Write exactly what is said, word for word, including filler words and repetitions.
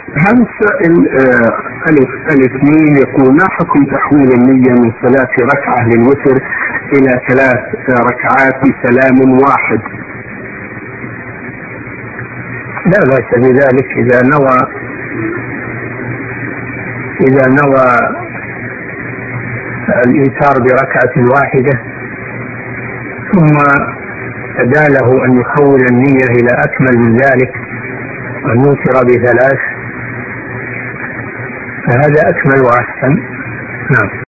هذا السائل آه ألف ألف ميم يقول: ما حكم تحويل النية من صلاة ركعة للوتر إلى ثلاث ركعات بسلام واحد؟ لا بأس بذلك إذا نوى إذا نوى الإيتار بركعة واحدة ثم أداله أن يحول النية إلى أكمل من ذلك أن يوتر بثلاث، فهذا أكمل وأحسن. نعم.